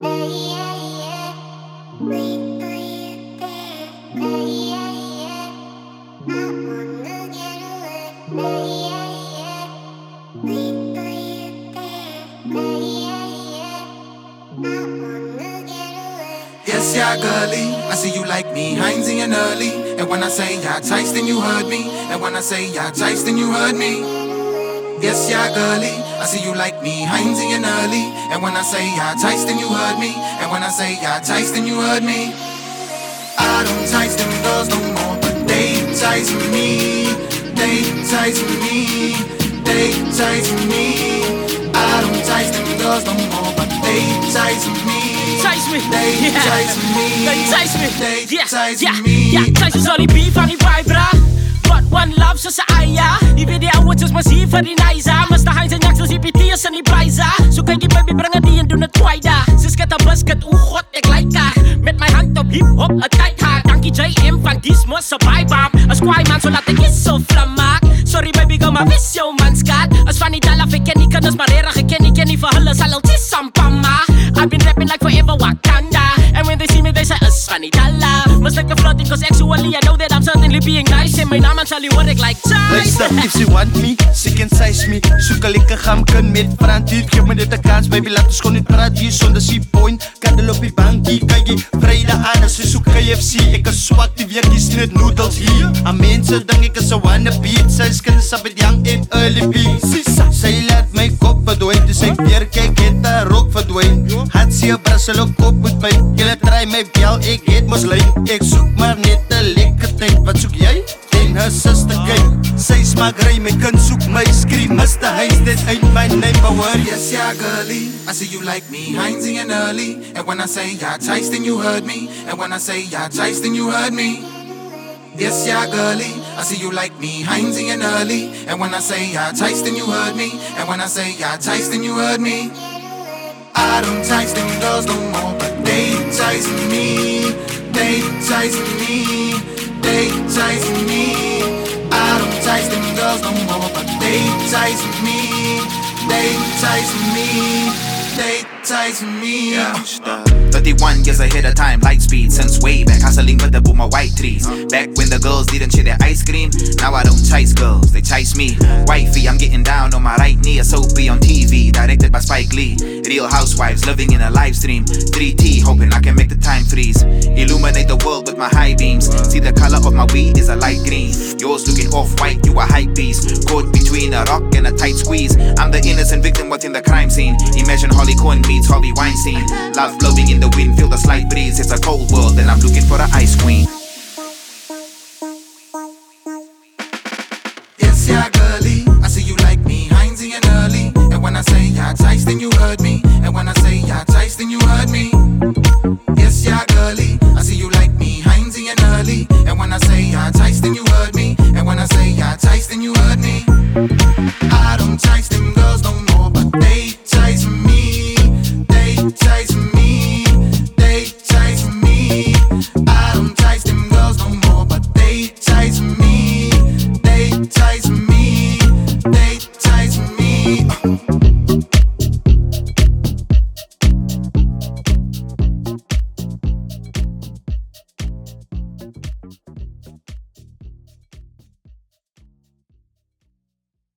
Yes, yeah, girly. I see you like me, Heinzie and early. And when I say yeah, Tice, then you heard me. And when I say yeah, Tice, then you heard me. Yes, yeah, girly. I see you like me, Heinzie and early. And when I say yeah, Tice, then you heard me. And when I say yeah, Tice, then you heard me. I don't tice them girls no more, but they tice me. They tice me. They tice me. I don't tice them girls no more, but they tice me. Tice me. They tice me. They tice me. They tice yeah, me. Ja, tice is al die beef aan die vibra. But one love soos 'n eia. Die weet die ouwets is massief vir die naisa. Mr. Heinz en Jax is die PT's in die prysa. So kyk die baby bring het die en doen het twyda. Sy skat 'n biscuit, o god ek like haar. Met my hand op hip hop, 'n tight haar. Dankie JM van die smos se bybam. 'n Squai man so laat ek is so vlam maak. Sorry baby girl, maar wis jou man skat. As van die dalla ek ken nie kinders maar reg ek ken nie vir hulle sal al tis sampama. I've been rapping like forever Wakanda. And when they see me they say it's funny dalla. Must like a flirting cause actually I know that I'm certainly being nice. And my naam aan sal jy hoor ek like Tice. Luister, if she want me, she can size me. Soek 'n lekker gamkin met frantuur. Geef me net 'n kans baby, laat ons gewoon net praat hier sonder she point. Kandel op die bankie, kyk jy vrydag aan as sy soek KFC. Ek is swak die week, die snit noodles hier. Aan mense dink ek is 'n wannabe. Sy skins sap met young en early beat. Sy laat my kop verdwijn, dus ek weer kyk het haar rok verdwijn. Had sy 'n Brussel kop met my, julle try my bel, ek het mos lyn. Ek soek maar net 'n lekker tyd, wat soek jy? En her sister kyk, sy smaak ry, my kind soek my, scream Mr. Heinz, dit ain't my name, but word. Yes, yeah, girly. I see you like me, Heinzie and early. And when I say yeah, Tice, then you heard me. And when I say yeah, Tice, then you heard me. Yes, yeah, girly. I see you like me, Heinzie and early. And when I say yeah, Tice, then you heard me. And when I say yeah, Tice, then you heard me. I don't tice them girls no more, but they tice me. They tice me. They tice me. I don't tice them girls no more, but they tice me. They tice me. They tice me. Yeah. 31 years ahead of time, light speed since way back, hustling with the boomer white trees. Back when the girls didn't share their ice cream, now I don't chase girls, they chase me. Wifey, I'm getting down on my right knee, a soapy on TV, directed by Spike Lee. Real housewives living in a live stream. 3T, hoping I can make the time freeze. Illuminate the world with my high beams. See the color of my weed is a light green. Yours looking off-white, you a hype beast. Caught between a rock and a tight squeeze. I'm the innocent victim within the crime scene. Imagine Holly Cohen meets Harvey Weinstein. Love blowing in the wind, feel the slight breeze. It's a cold world and I'm looking for an ice queen. Yes, yeah, girly. I see you like me, Heinzie and early. And when I say yeah, Tice, then you heard me. And when I say yeah, Tice, then you heard me. Yes, yeah, girly. I see you like me, Heinzie and early. And when I say yeah, Tice, then you heard me. And when I say yeah, Tice, then you heard me.